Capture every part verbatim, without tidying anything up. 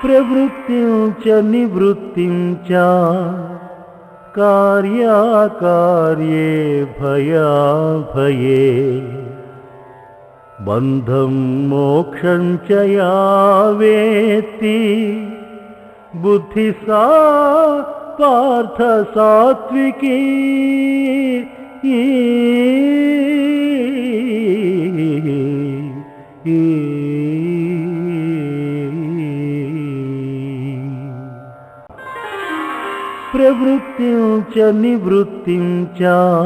प्रवृत्तिं च निवृत्तिं च कार्याकार्ये भयाभये बन्धं मोक्षं च या वेत्ति बुद्धि सा पार्थ सात्विकी प्रवृत्तिं च निवृत्तिं च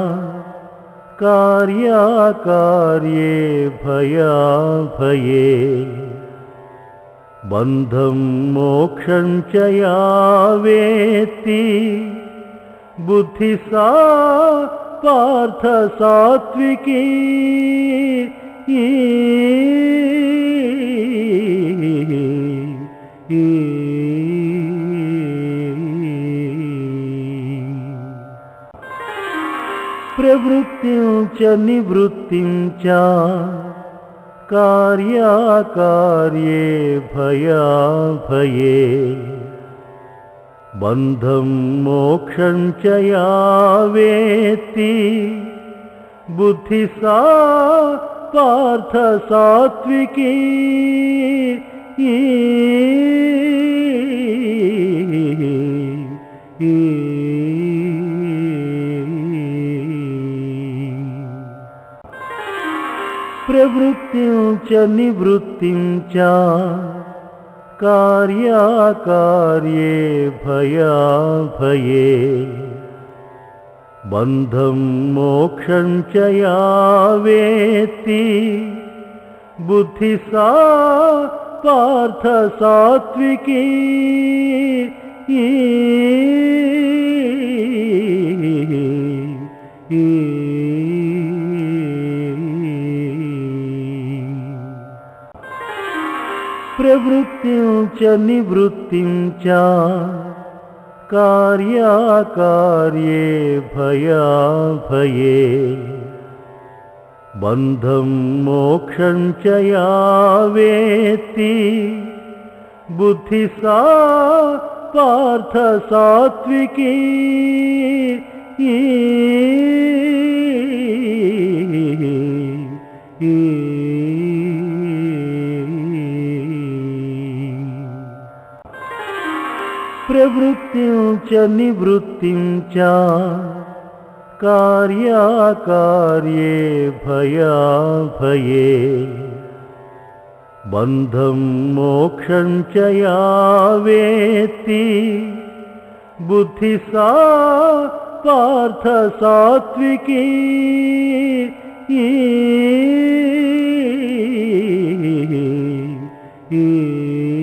कार्याकार्ये भयाभये बन्धं मोक्षं च या वेत्ति बुद्धि सा पार्थ सात्विकी प्रवृत्तिं च निवृत्तिं च कार्याकार्ये भयाभये बन्धं मोक्षं च या वेत्ति बुद्धि सा पार्थ सात्विकी प्रवृत्तिं च निवृत्तिं च कार्याकार्ये भयाभये बन्धं मोक्षं च या वेत्ति बुद्धि सा पार्थ सात्विकी प्रवृत्तिं च निवृत्तिं च कार्याकार्ये भयाभये बन्धं मोक्षं च या वेत्ति बुद्धि सा पार्थ सात्विकी प्रवृत्तिं च निवृत्तिं च कार्याकार्ये भयाभये बन्धं मोक्षं च या वेत्ति बुद्धि सा पार्थ सात्विकी ई